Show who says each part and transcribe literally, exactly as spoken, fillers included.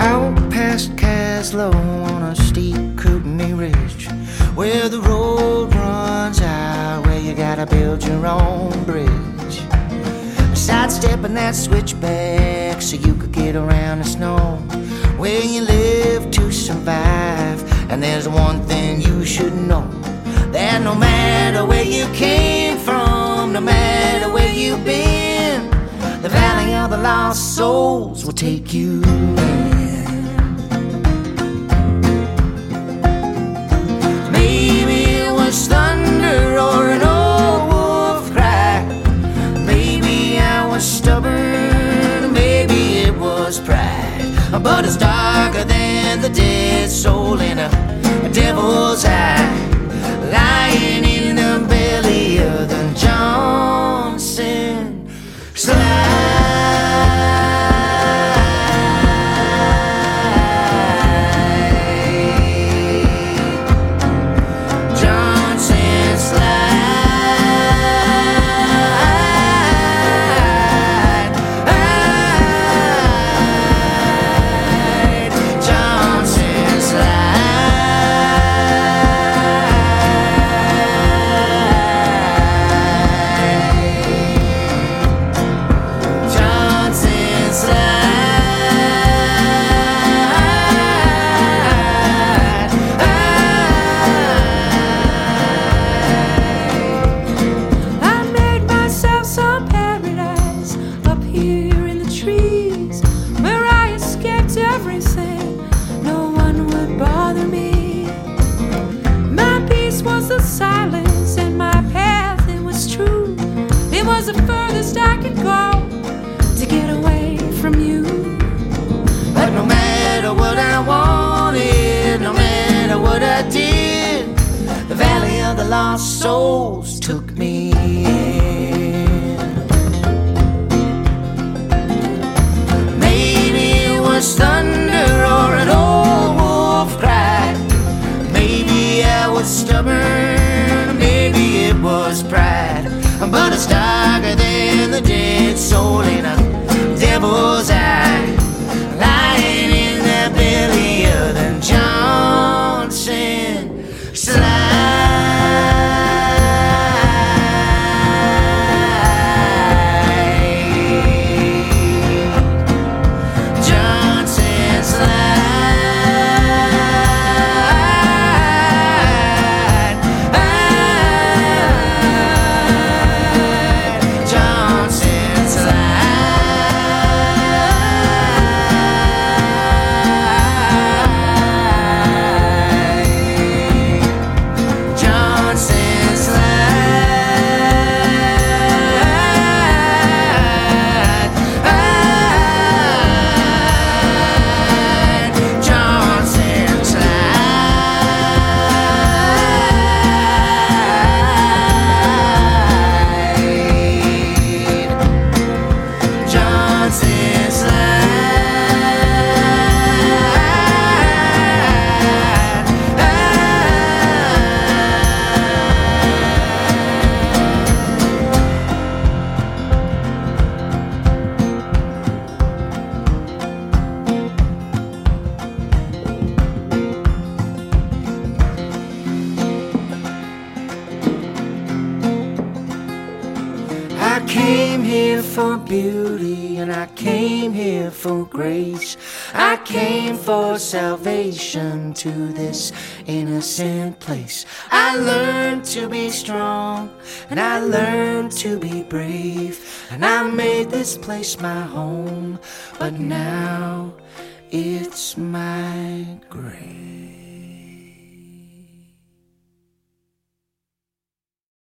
Speaker 1: Out past Caslow on a steep Kootenai Ridge, where the road runs out, where you gotta build your own bridge. Sidestepping that switchback so you could get around the snow, where you live to survive. And there's one thing you should know, that no matter where you came from, no matter where you've been, the Valley of the Lost Souls will take you in. Maybe it was thunder or an old wolf cry. Maybe I was stubborn, maybe it was pride. But it's darker than the dead soul in a, a devil's eye, lying in the belly of the Johnson Slide.
Speaker 2: Was the silence in my path, it was true. It was the furthest I could go to get away from you.
Speaker 1: But no matter what I wanted, no matter what I did, the Valley of the Lost Souls took me in. Maybe it was thunder or an old wolf cry. Maybe I was stubborn, maybe it was pride. But it's darker than the dead soul in a devil's eye, lying in the belly of the Johnson Slide. Johnson Slide. I came here for beauty and I came here for grace. I came for salvation to this innocent place. I learned to be strong and I learned to be brave, and I made this place my home, but now it's my grave.